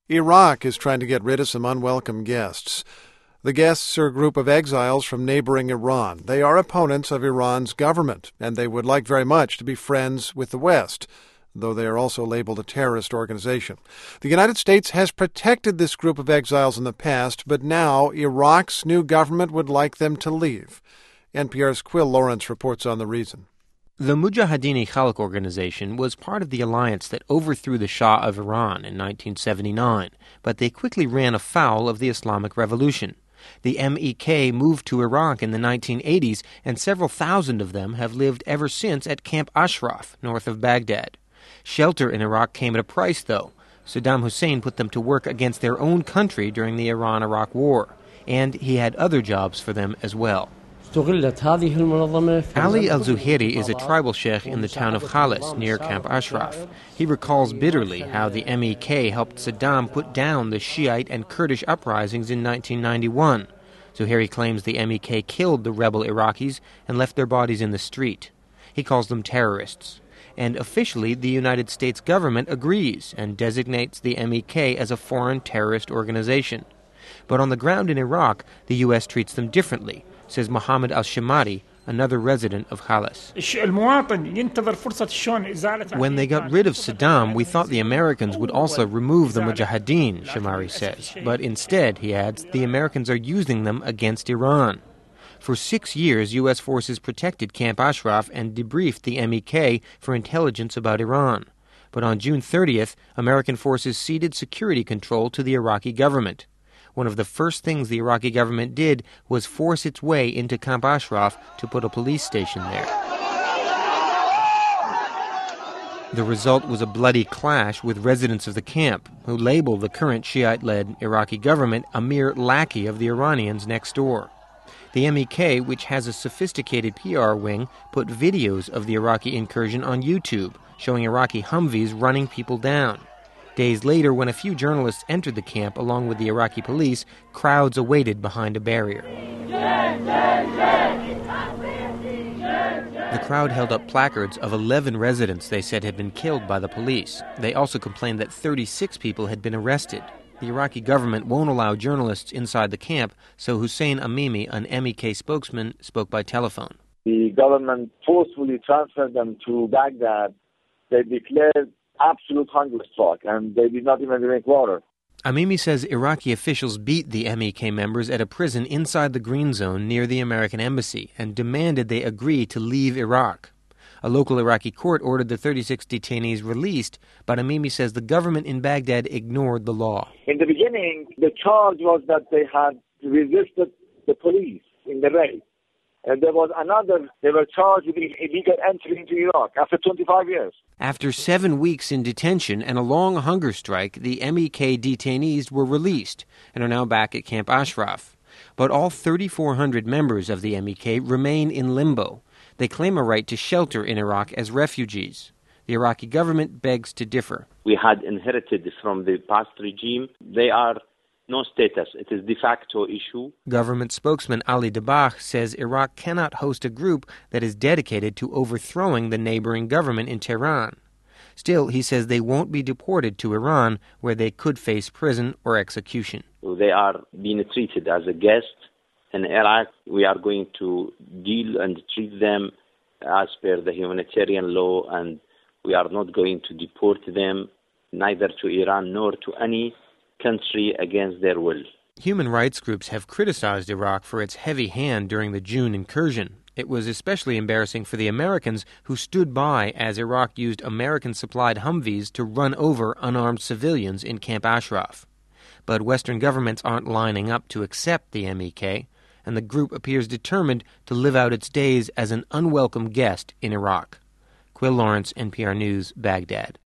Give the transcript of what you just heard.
Iraq is trying to get rid of some unwelcome guests. The guests are a group of exiles from neighboring Iran. They are opponents of Iran's government, and they would like very much to be friends with the West, though they are also labeled a terrorist organization. The United States has protected this group of exiles in the past, but now Iraq's new government would like them to leave. NPR's Quill Lawrence reports on the reason. The Mujahideen-e-Khalq organization was part of the alliance that overthrew the Shah of Iran in 1979, but they quickly ran afoul of the Islamic Revolution. The MEK moved to Iraq in the 1980s, and several thousand of them have lived ever since at Camp Ashraf, north of Baghdad. Shelter in Iraq came at a price, though. Saddam Hussein put them to work against their own country during the Iran-Iraq War, and he had other jobs for them as well. Ali al-Zuhairi is a tribal sheikh in the town of Khalis, near Camp Ashraf. He recalls bitterly how the MEK helped Saddam put down the Shiite and Kurdish uprisings in 1991. Zuhairi claims the MEK killed the rebel Iraqis and left their bodies in the street. He calls them terrorists. And officially, the United States government agrees and designates the MEK as a foreign terrorist organization. But on the ground in Iraq, the U.S. treats them differently, says Mohammed al-Shamari, another resident of Khalis. When they got rid of Saddam, we thought the Americans would also remove the Mujahideen, Shamari says. But instead, he adds, the Americans are using them against Iran. For 6 years, U.S. forces protected Camp Ashraf and debriefed the MEK for intelligence about Iran. But on June 30th, American forces ceded security control to the Iraqi government. One of the first things the Iraqi government did was force its way into Camp Ashraf to put a police station there. The result was a bloody clash with residents of the camp, who label the current Shiite-led Iraqi government a mere lackey of the Iranians next door. The MEK, which has a sophisticated PR wing, put videos of the Iraqi incursion on YouTube, showing Iraqi Humvees running people down. Days later, when a few journalists entered the camp along with the Iraqi police, crowds awaited behind a barrier. The crowd held up placards of 11 residents they said had been killed by the police. They also complained that 36 people had been arrested. The Iraqi government won't allow journalists inside the camp, so Hussein Amimi, an MEK spokesman, spoke by telephone. The government forcefully transferred them to Baghdad. They declared absolute hunger strike, and they did not even drink water. Amimi says Iraqi officials beat the MEK members at a prison inside the Green Zone near the American embassy and demanded they agree to leave Iraq. A local Iraqi court ordered the 36 detainees released, but Amimi says the government in Baghdad ignored the law. In the beginning, the charge was that they had resisted the police in the raid. And there was another, they were charged with illegal entry into Iraq after 25 years. After 7 weeks in detention and a long hunger strike, the MEK detainees were released and are now back at Camp Ashraf. But all 3,400 members of the MEK remain in limbo. They claim a right to shelter in Iraq as refugees. The Iraqi government begs to differ. We had inherited from the past regime. They are no status. It is de facto issue. Government spokesman Ali Dabakh says Iraq cannot host a group that is dedicated to overthrowing the neighboring government in Tehran. Still, he says they won't be deported to Iran, where they could face prison or execution. They are being treated as a guest in Iraq. We are going to deal and treat them as per the humanitarian law, and we are not going to deport them neither to Iran nor to any country against their will. Human rights groups have criticized Iraq for its heavy hand during the June incursion. It was especially embarrassing for the Americans who stood by as Iraq used American-supplied Humvees to run over unarmed civilians in Camp Ashraf. But Western governments aren't lining up to accept the MEK, and the group appears determined to live out its days as an unwelcome guest in Iraq. Quill Lawrence, NPR News, Baghdad.